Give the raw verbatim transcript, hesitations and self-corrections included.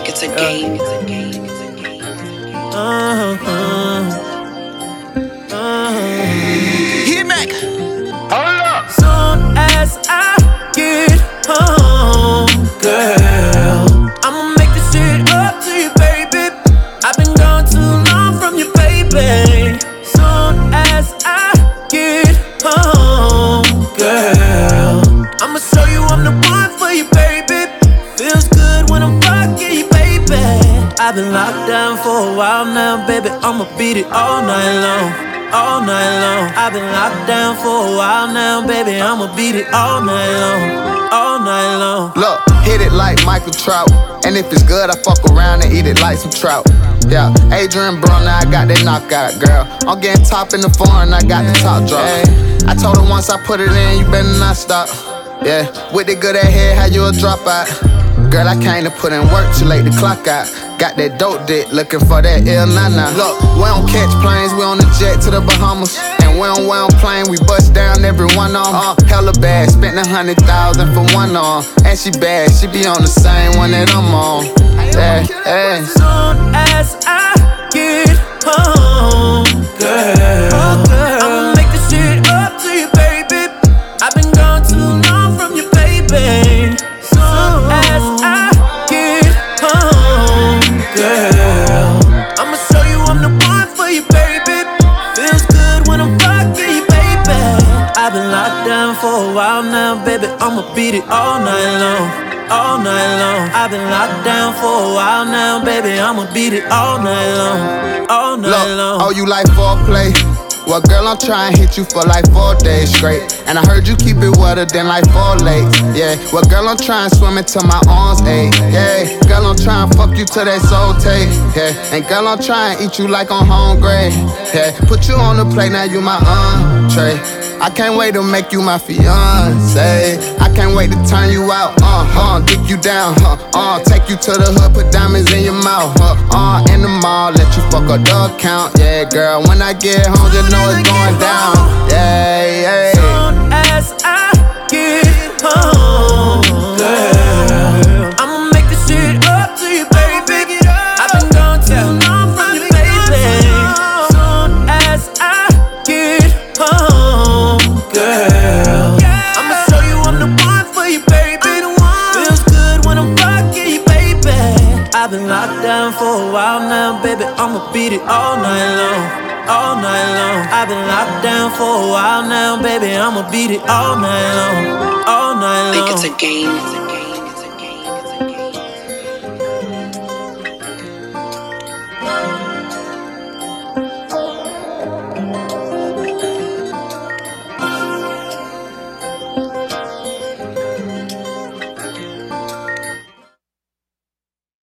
Think it's a game. It's a game. It's a game. Uh-huh. Uh-huh. Hit Mac. Soon as I get home, girl, I'ma make this shit up to you, baby. I've been gone too long from you, baby. Soon as I get home, girl, I'ma show you I'm the one for you, baby. Feels good when I'm fucking you, baby. I've been locked down for a while now, baby. I'ma beat it all night long. All night long, I've been locked down for a while now, baby. I'ma beat it all night long, all night long. Look, hit it like Michael Trout, and if it's good, I fuck around and eat it like some trout. Yeah, Adrian Brown, now I got that knockout, girl. I'm getting top in the foreign, I got the top drop. I told her once I put it in, you better not stop. Yeah, with the good at head, how you a dropout? Girl, I came to put in work too late to clock out. Got that dope dick, looking for that ill nana. Look, we don't catch planes, we on the jet to the Bahamas. And we don't, we don't plane, we bust down every one on. Uh, hella bad, spent a hundred thousand for one on. And she bad, she be on the same one that I'm on. Yeah, yeah. Soon as I get home, girl, I'ma make this shit up to you, baby. I've been gone too long from you, baby. Soon as I get home, girl, I'ma show you I'm the one for you, baby. Feels good when I'm fucking you, baby. I've been locked down for a while now, baby. I'ma beat it all night long, all night long. I've been locked down for a while now, baby. I'ma beat it all night long, all night Look, long. oh, you like foreplay? Well, girl, I'm trying to hit you for like four days straight. And I heard you keep it wetter than like four lakes. Yeah, well, girl, I'm trying to swim until my arms ache. Yeah, girl, I'm trying to fuck you till that soul take. Yeah, and girl, I'm trying to eat you like on home grade. Yeah, put you on the plate, now you my entree. I can't wait to make you my fiance. I can't wait to turn you out, uh, uh, dick you down, uh, uh, take you to the hood, put diamonds in your mouth, uh, uh, in the mall, let you fuck a dog count. Yeah, girl, when I get home, just know it's going down. Yeah, yeah. Soon as I get home, girl, I'ma make this shit up to you, baby. I've been gone too long from you, baby. Soon as I get home, girl, I'ma show you I'm the one for you, baby. Feels good when I'm fucking you, baby. I've been locked down for a while now, baby. I'ma beat it all night long, all night long. I've been locked down for a while now, baby. I'ma beat it all night long, all night long. Think it's a game. It's a game.